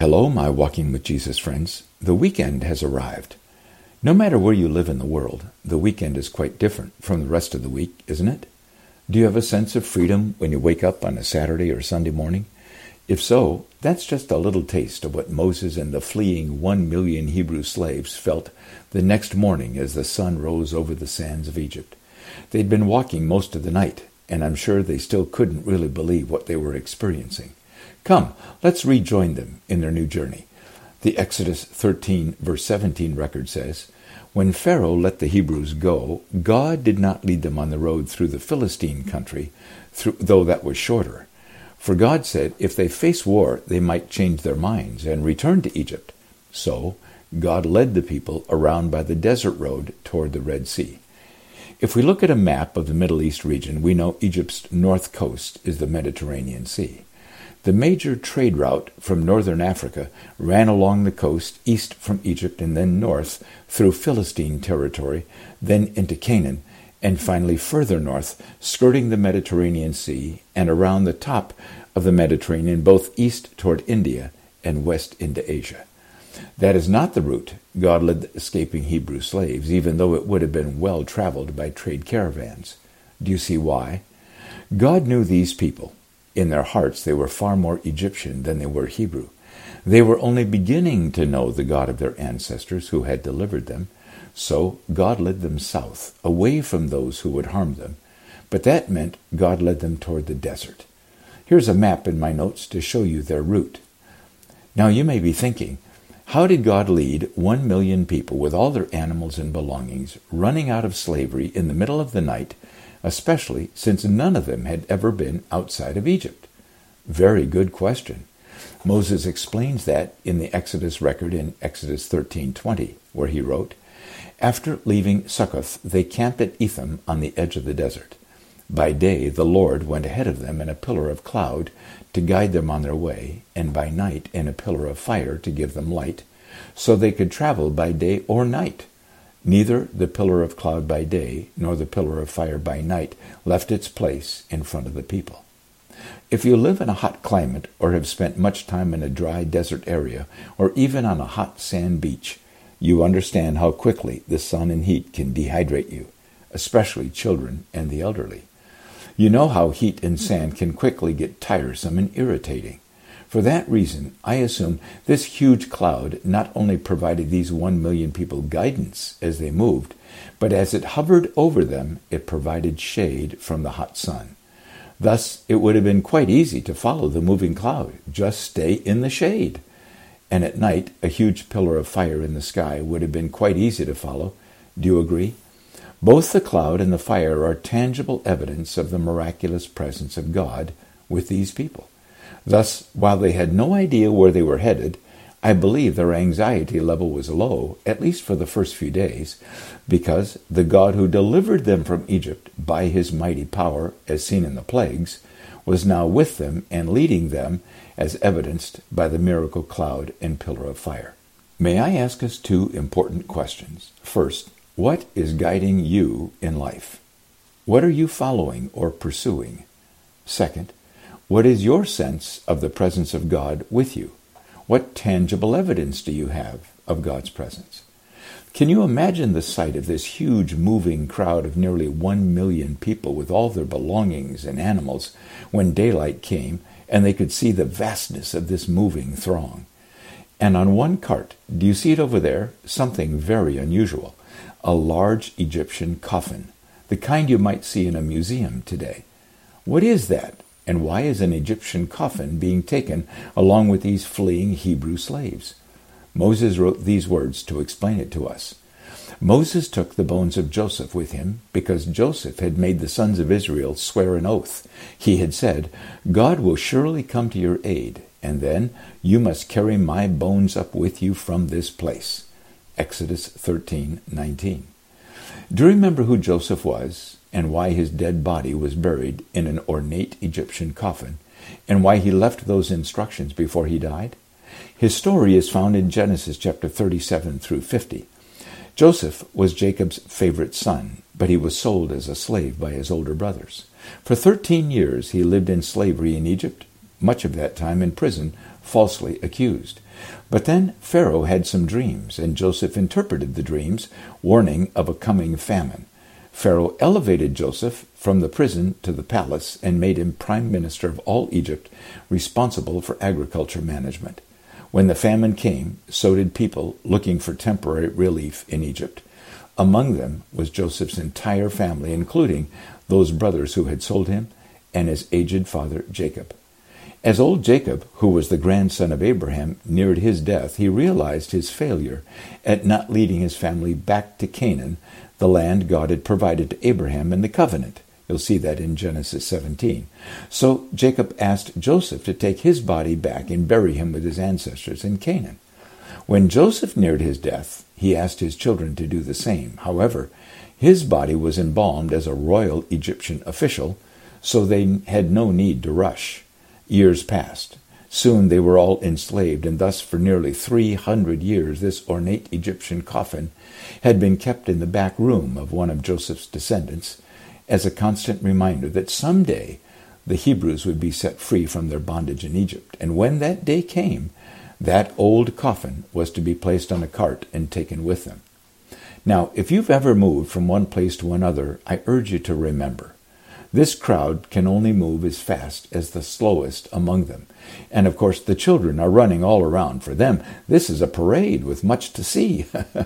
Hello, my Walking with Jesus friends. The weekend has arrived. No matter where you live in the world, the weekend is quite different from the rest of the week, isn't it? Do you have a sense of freedom when you wake up on a Saturday or Sunday morning? If so, that's just a little taste of what Moses and the fleeing 1 million Hebrew slaves felt the next morning as the sun rose over the sands of Egypt. They'd been walking most of the night, and I'm sure they still couldn't really believe what they were experiencing. Come, let's rejoin them in their new journey. The Exodus 13, verse 17 record says, "When Pharaoh let the Hebrews go, God did not lead them on the road through the Philistine country, though that was shorter. For God said if they face war, they might change their minds and return to Egypt. So God led the people around by the desert road toward the Red Sea." If we look at a map of the Middle East region, we know Egypt's north coast is the Mediterranean Sea. The major trade route from northern Africa ran along the coast east from Egypt and then north through Philistine territory, then into Canaan, and finally further north, skirting the Mediterranean Sea and around the top of the Mediterranean, both east toward India and west into Asia. That is not the route God led the escaping Hebrew slaves, even though it would have been well traveled by trade caravans. Do you see why? God knew these people. In their hearts, they were far more Egyptian than they were Hebrew. They were only beginning to know the God of their ancestors who had delivered them. So God led them south, away from those who would harm them. But that meant God led them toward the desert. Here's a map in my notes to show you their route. Now you may be thinking, how did God lead 1 million people with all their animals and belongings running out of slavery in the middle of the night, especially since none of them had ever been outside of Egypt? Very good question. Moses explains that in the Exodus record in Exodus 13:20, where he wrote, "After leaving Succoth, they camped at Etham on the edge of the desert. By day the Lord went ahead of them in a pillar of cloud to guide them on their way, and by night in a pillar of fire to give them light, so they could travel by day or night. Neither the pillar of cloud by day nor the pillar of fire by night left its place in front of the people." If you live in a hot climate or have spent much time in a dry desert area or even on a hot sand beach, you understand how quickly the sun and heat can dehydrate you, especially children and the elderly. You know how heat and sand can quickly get tiresome and irritating. For that reason, I assume this huge cloud not only provided these 1 million people guidance as they moved, but as it hovered over them, it provided shade from the hot sun. Thus, it would have been quite easy to follow the moving cloud. Just stay in the shade. And at night, a huge pillar of fire in the sky would have been quite easy to follow. Do you agree? Both the cloud and the fire are tangible evidence of the miraculous presence of God with these people. Thus, while they had no idea where they were headed, I believe their anxiety level was low, at least for the first few days, because the God who delivered them from Egypt by his mighty power, as seen in the plagues, was now with them and leading them, as evidenced by the miracle cloud and pillar of fire. May I ask us 2 important questions? First, what is guiding you in life? What are you following or pursuing? Second, what is your sense of the presence of God with you? What tangible evidence do you have of God's presence? Can you imagine the sight of this huge moving crowd of nearly 1 million people with all their belongings and animals when daylight came and they could see the vastness of this moving throng? And on one cart, do you see it over there? Something very unusual. A large Egyptian coffin, the kind you might see in a museum today. What is that? And why is an Egyptian coffin being taken along with these fleeing Hebrew slaves? Moses wrote these words to explain it to us. Moses took the bones of Joseph with him because Joseph had made the sons of Israel swear an oath. He had said, "God will surely come to your aid, and then you must carry my bones up with you from this place." Exodus 13:19. Do you remember who Joseph was and why his dead body was buried in an ornate Egyptian coffin, and why he left those instructions before he died? His story is found in Genesis chapter 37 through 50. Joseph was Jacob's favorite son, but he was sold as a slave by his older brothers. For 13 years he lived in slavery in Egypt, much of that time in prison, falsely accused. But then Pharaoh had some dreams, and Joseph interpreted the dreams, warning of a coming famine. Pharaoh elevated Joseph from the prison to the palace and made him prime minister of all Egypt, responsible for agriculture management. When the famine came, so did people looking for temporary relief in Egypt. Among them was Joseph's entire family, including those brothers who had sold him and his aged father Jacob. As old Jacob, who was the grandson of Abraham, neared his death, he realized his failure at not leading his family back to Canaan, the land God had provided to Abraham in the covenant. You'll see that in Genesis 17. So Jacob asked Joseph to take his body back and bury him with his ancestors in Canaan. When Joseph neared his death, he asked his children to do the same. However, his body was embalmed as a royal Egyptian official, so they had no need to rush. Years passed. Soon they were all enslaved, and thus for nearly 300 years this ornate Egyptian coffin had been kept in the back room of one of Joseph's descendants as a constant reminder that someday the Hebrews would be set free from their bondage in Egypt. And when that day came, that old coffin was to be placed on a cart and taken with them. Now, if you've ever moved from one place to another, I urge you to remember, this crowd can only move as fast as the slowest among them. And of course, the children are running all around. For them, this is a parade with much to see.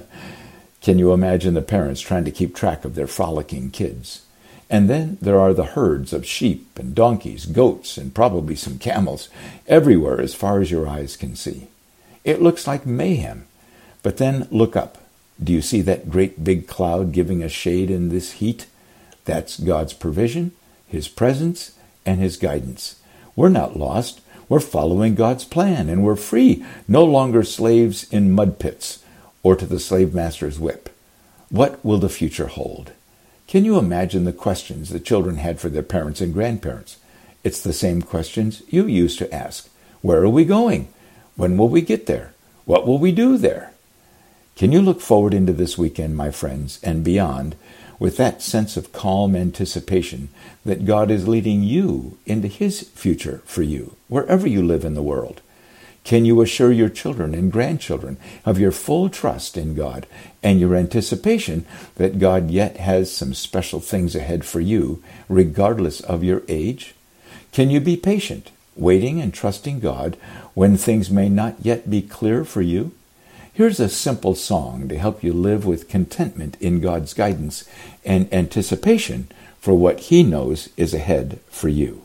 Can you imagine the parents trying to keep track of their frolicking kids? And then there are the herds of sheep and donkeys, goats, and probably some camels, everywhere as far as your eyes can see. It looks like mayhem. But then look up. Do you see that great big cloud giving us shade in this heat? That's God's provision, His presence, and His guidance. We're not lost. We're following God's plan, and we're free, no longer slaves in mud pits or to the slave master's whip. What will the future hold? Can you imagine the questions the children had for their parents and grandparents? It's the same questions you used to ask. Where are we going? When will we get there? What will we do there? Can you look forward into this weekend, my friends, and beyond, with that sense of calm anticipation that God is leading you into His future for you, wherever you live in the world? Can you assure your children and grandchildren of your full trust in God and your anticipation that God yet has some special things ahead for you, regardless of your age? Can you be patient, waiting and trusting God when things may not yet be clear for you? Here's a simple song to help you live with contentment in God's guidance and anticipation for what He knows is ahead for you.